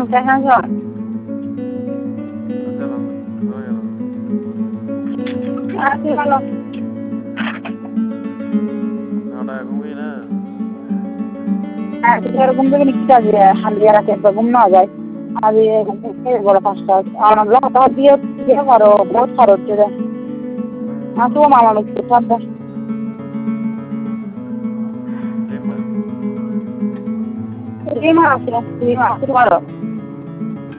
কেমন আছি ভালো। ঘুম থেকে নিতে আসবে হালিয়া রাতে ঘুম না যায় আর বড় পাঁচটা দিয়ে দিয়ে পারো বহুত খরচ রে তো মামা লোক সাদা রিমা আছে রিমা আছে পারো